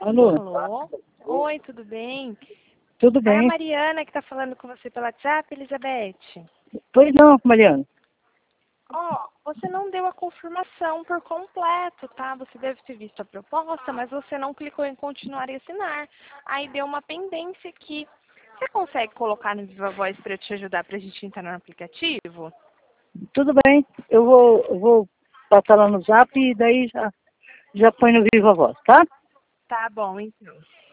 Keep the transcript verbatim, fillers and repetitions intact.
Alô? Alô? Oi, tudo bem? Tudo É a bem? Mariana que está falando com você pelo WhatsApp, Elizabeth. Pois não, Mariana. Ó, você não deu a confirmação por completo, tá? Você deve ter visto a proposta, mas você não clicou em continuar e assinar. Aí deu uma pendência aqui. Você consegue colocar no Viva Voz para eu te ajudar para a gente entrar no aplicativo? Tudo bem. Eu vou, eu vou passar lá no Zap e daí já, já põe no Viva Voz, tá? Tá bom, então.